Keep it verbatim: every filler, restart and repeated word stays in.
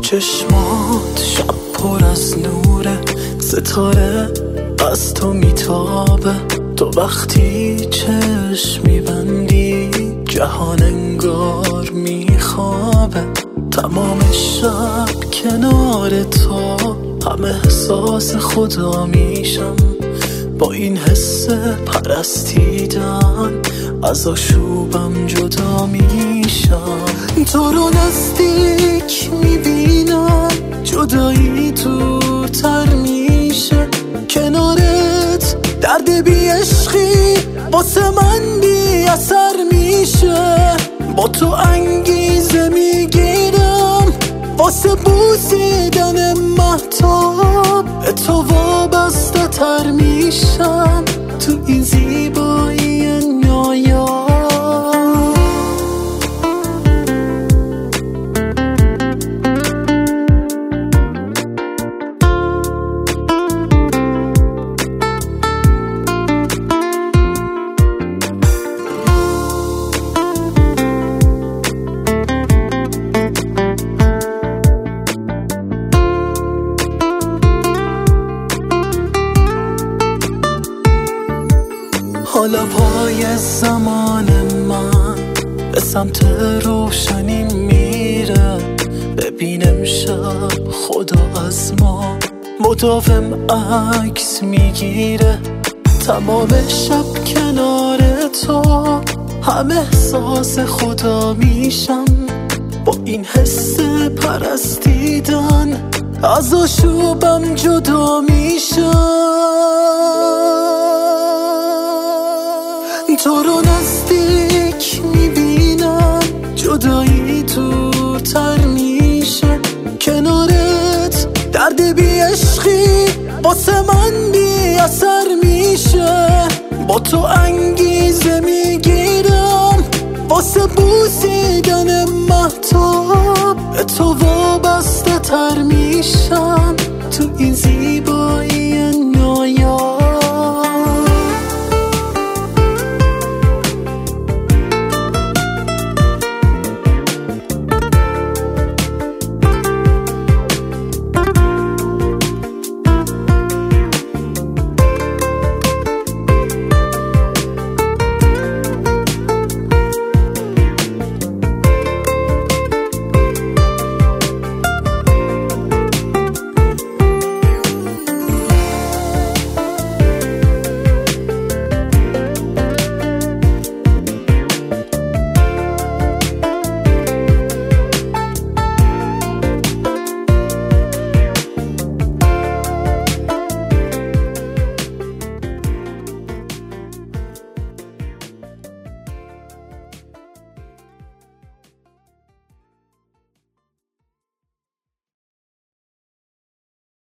چشمات شب پر از نوره، ستاره از تو میتابه. تو وقتی چشم میبندی جهان انگار میخوابه. تمام شب کنار تو همه احساس خدا میشم. با این حس پرستیدن از آشوبم جدا میشم. تو رو نزدیک میبینم جدایی دورتر میشه. کنارت درد بی عشقی واسه من بی اثر میشه. با تو انگیزه میگیرم واسه بوسیدن مهتاب. به تو وابسته تر میشم تو این زیبایی نایاب. حالا پای زمان من به سمت روشنی میره. ببین امشب خدا از ما مداوم عکس میگیره. تمام شب کنار تو همه احساس خدا میشم. با این حس پرستیدن از آشوبم جدا میشم. تو رو نزدیک میبینم جدایی دورتر میشه. کنارت درد بی عشقی واسه من بی اثر میشه. با تو انگیزه میگیرم واسه بوسیدن مهتاب. به تو وابسته تر میشم تو این زیبایی نایاب.